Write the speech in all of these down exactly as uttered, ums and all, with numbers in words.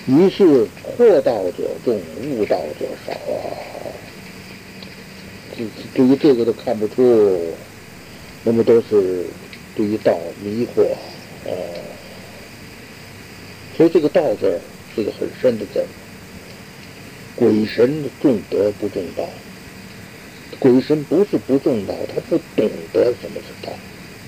于是惑道者众，悟道者少啊。对于这个都看不出，那么都是对于道迷惑啊。所以这个道字是一个很深的字。鬼神重德不重道，鬼神不是不重道，他不懂得什么是道。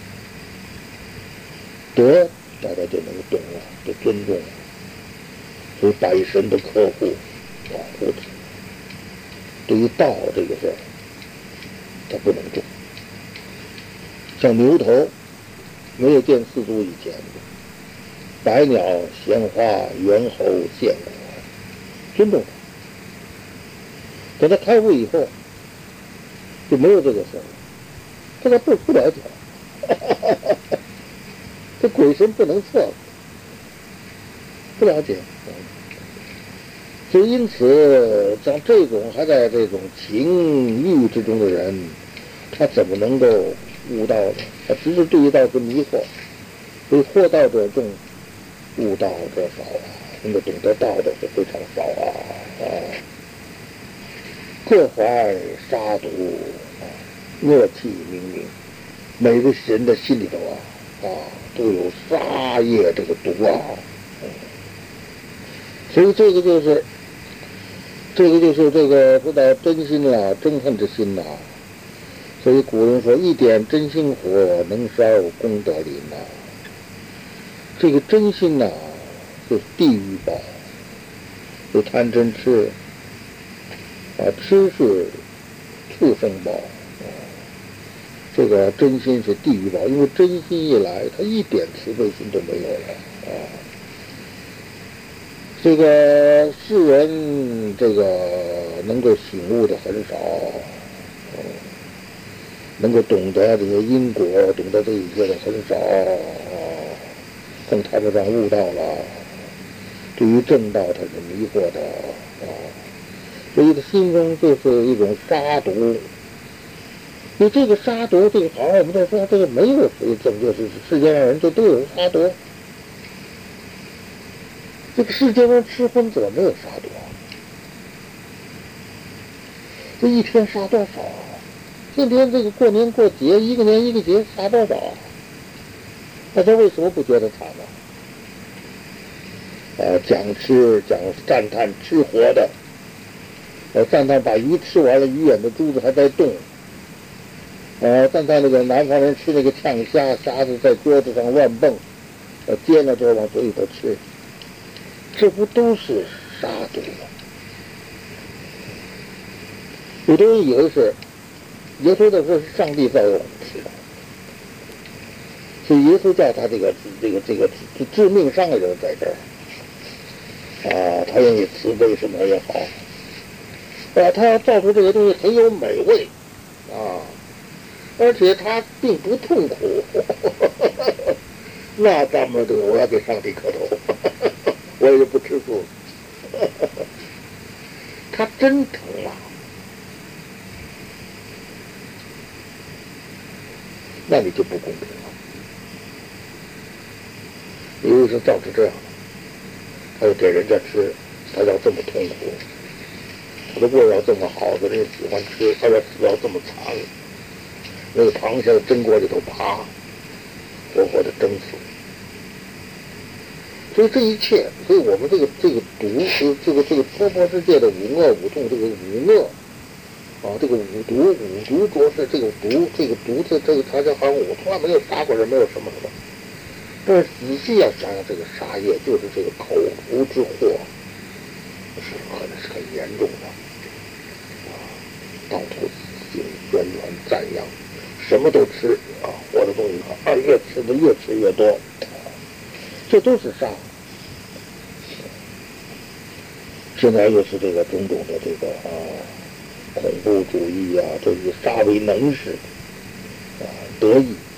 德大家就能懂了，就尊重了。所以百神的呵护保护着。对于道这个事儿，他不能重。像牛头没有见四足以前，百鸟、鲜花、猿猴、献果，尊重他。等他开悟以后，就没有这个事了。这个不不了解了，这鬼神不能测，不了解。所以因此，像这种还在这种情欲之中的人，他怎么能够悟道呢？他只是对于道之迷惑。所以惑道者众，悟道者少啊。能够懂得道的是非常少啊啊！各怀杀毒啊，恶气冥冥，每个人的心里头啊啊都有杀业这个毒啊。嗯、所以这个就是，这个就是这个说到真心啦、啊，憎恨之心呐、啊。所以古人说，一点真心火，能烧功德林呐、啊。这个真心呐、啊，是地狱宝，是贪嗔痴。啊，痴是畜生宝，啊，这个真心是地狱宝，因为真心一来，他一点慈悲心都没有了啊。这个世人，这个能够醒悟的很少，嗯，能够懂得这些因果，懂得这一切的很少啊，更谈不上悟道了。对于正道，他是迷惑的啊。所以他心中就是一种杀毒，因为这个杀毒，这个好像我们在说，这个没有谁拯救世世界上人就都有杀毒，这个世界上吃荤者没有杀毒啊，这一天杀多少啊？今天这个过年过节，一个年一个节杀多少啊？大家为什么不觉得惨呢？啊，讲吃讲赞叹吃活的。呃，赞叹把鱼吃完了，鱼眼的珠子还在动。呃，赞叹那个南方人吃那个呛虾，虾子在桌子上乱蹦，呃，煎了之后往嘴里头吃，这不都是杀毒吗？有的人以为是耶稣的说是上帝造我们吃的，所以耶稣叫他这个这个这个致命伤的人在这儿。啊，他愿意慈悲什么也好。啊，他要造出这个东西很有美味，啊，而且他并不痛苦，那咱们这个我要给上帝磕头，我也不吃素，他真疼啊，那你就不公平了。你为什么造出这样的？他要给人家吃，他要这么痛苦。他的味道这么好，人家喜欢吃，他的死要这么惨，那个螃蟹在蒸锅里头爬，活活的蒸死。所以这一切，所以我们这个这个毒，这个这个娑婆世界的五恶五痛，这个五恶啊，这个五毒五毒浊世，这个毒这个毒这这个它叫好像我从来没有杀过人，没有什么什么。但是仔细要想想，这个杀业就是这个口毒之祸，是很是很严重的。到处死性宣传赞扬，什么都吃啊，活的东西啊，越吃的越吃越多，这都是杀。现在又是这个种种的这个啊恐怖主义啊，这是杀为能事啊，得意。